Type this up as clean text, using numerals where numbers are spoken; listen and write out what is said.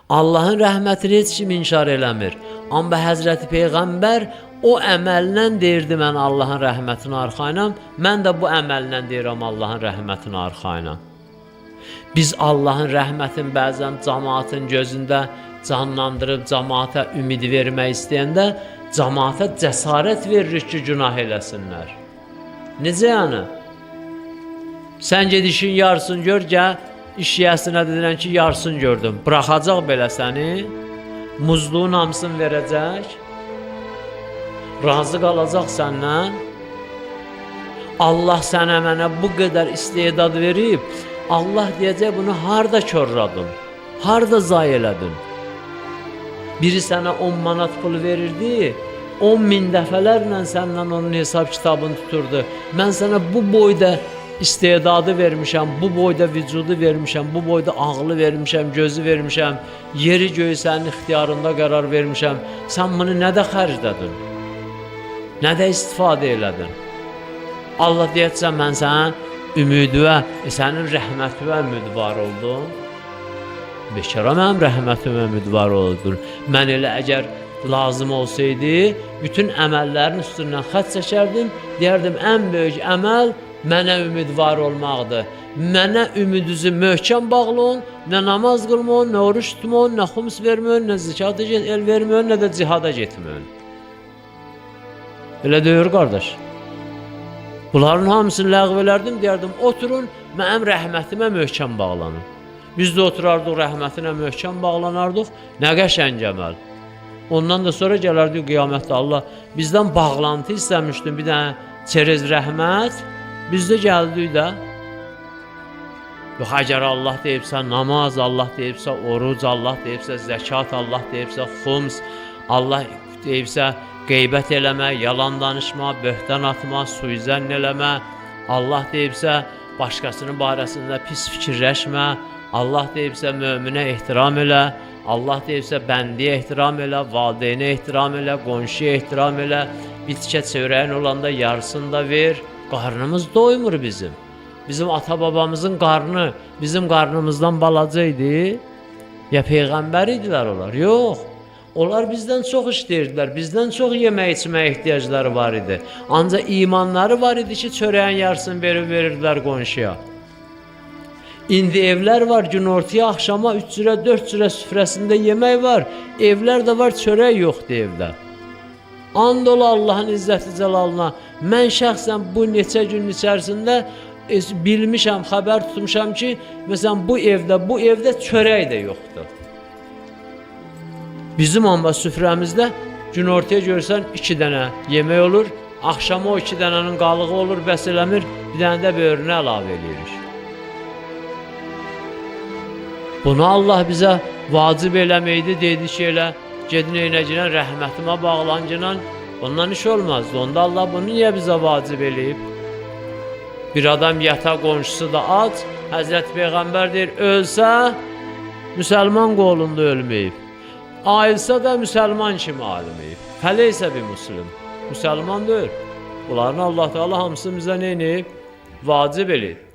Allahın rəhmətini heç kim inkar eləmir. Amma Həzrəti Peyğəmbər o əməllə deyirdi, mən Allahın rəhmətinə arxayınam. Mən də bu əməllə deyirəm, Allahın rəhmətinə arxayınam. Biz Allahın rəhmətini bəzən cəmaatın gözündə canlandırıb, cəmaata ümid vermək istəyəndə, cəmaata cəsarət veririk ki, günah eləsinlər. Necə yəni? Sən ged işin yarısını gör, gəl, iş yəsinə dedilən ki, yarısını gördüm. Bıraxacaq belə səni, muzluğun hamısını verəcək, razı qalacaq səndən. Allah sənə mənə bu qədər istedad verib, Allah deyəcək, bunu harada körradın, harada zay elədin? Biri sənə 10 manat pul verirdi, 10.000 dəfələrlə səndən onun hesab kitabını tuturdu. Mən sənə bu boyda istedadı vermişəm, bu boyda vücudu vermişəm, bu boyda ağlı vermişəm, gözü vermişəm, yeri göyü sənin ixtiyarında qərar vermişəm. Sən bunu nədə xərclədin? Nədə istifadə elədin? Allah deyəcək, mən sənin ümidvə, sənin rəhmətvə ümidvar oldum. Bekara mənim rəhmətimə ümidvar oldun. Mən elə əgər lazım olsaydı, bütün əməllərin üstündən xət çəkərdim, deyərdim, ən böyük əməl mənə ümidvar olmaqdır. Mənə ümidinizi möhkəm bağlayın, nə namaz qılmayın, nə oruç tutmayın, nə xums verməyin, nə zikat el verməyin, nə də cihada getməyin. Elə deyir, qardaş. Bunların hamısını ləğv elərdim, deyərdim, oturun, mənim rəhmətimə möhkəm bağlanın. Biz də oturardıq, rəhmətinə möhkəm bağlanardıq, nə qəşəng əməl. Ondan da sonra gələrdik qiyamətdə, Allah bizdən bağlantı istəmişdim, bir dənə çerez rəhmət, biz də gəldik də. Yox, əgər Allah deyibsə namaz, Allah deyibsə oruc, Allah deyibsə zəkat, Allah deyibsə xums, Allah deyibsə qeybət eləmə, yalan danışma, böhtan atma, suizən eləmə, Allah deyibsə başqasının barəsində pis fikirləşmə, Allah deyibsə möminə ehtiram elə, Allah deyibsə bəndiyə ehtiram elə, valideynə ehtiram elə, qonşuya ehtiram elə, bitkə çörəyin olanda yarısını da ver. Qarnımız doymur bizim. Bizim ata-babamızın qarnı bizim qarnımızdan balaca idi. Ya Peyğəmbər idilər onlar? Yox. Onlar bizdən çox işləyirdilər, bizdən çox yemək içməyə ehtiyacları var idi. Ancaq imanları var idi ki, çörəyin yarısını verirdilər qonşuya. İndi evlər var, günortaya, axşama 3 cürə, 4 cürə süfrəsində yemək var. Evlər də var, çörək yoxdur evdə. And ola Allahın izzəti cəlalına. Mən şəxsən bu neçə gün içərisində bilmişəm, xəbər tutmuşam ki, məsələn, bu evdə çörək də yoxdur. Bizim amma süfrəmizdə günortaya görsən 2 dənə yemək olur, axşama o 2 dənənin qalığı olur, bəs eləmir, bir dənə də böyrünə əlavə edirik. Bunu Allah bizə vacib eləməkdir, dedi ki, elə gedin eynəcilən rəhmətimə bağlancılan, ondan iş olmazdı. Onda Allah bunu niyə bizə vacib eləyib? Bir adam yata, qonşusu da ac, Həzrəti Peyğəmbər deyir, ölsə, müsəlman qolunda ölməyib. Ayılsa da müsəlman kimi aliməyib. Fəleysə bir muslim. Müsəlman deyil. Bunların Allah Teala hamısını bizə neynəyib? Vacib eləyib.